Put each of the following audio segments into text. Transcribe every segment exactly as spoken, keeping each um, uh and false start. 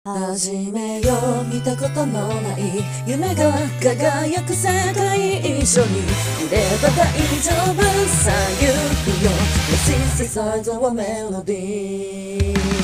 始めよう見たことのない夢が輝く世界一緒にいれば大丈夫さ行くよ The synthesizerはメロディー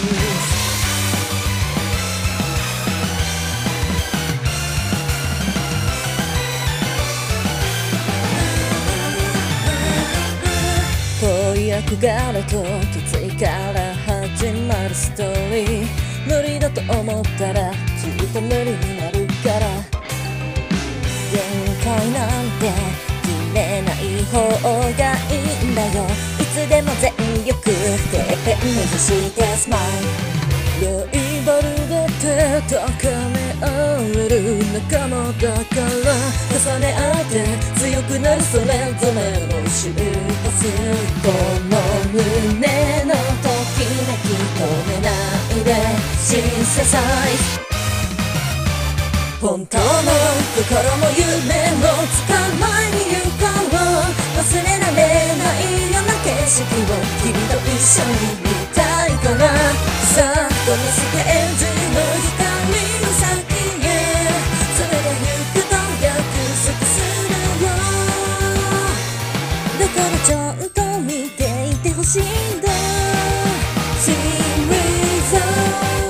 遠い憧れときついから始まるストーリー無理だと思ったらきっと無理になるから限界なんて決めない方がいいんだよいつでも全力で目指してスマイルライバルだって高め合える仲間だから重ね合って強くなるそれぞれの周波数この胸のときめき止めないでシンセサイズ本当の心も夢も捕まえに行こう忘れられないような景色を君と一緒に見たいからさあこのステージの光の先へそれで行くと約束するよだからちょっと見ていてほしいんだ See me so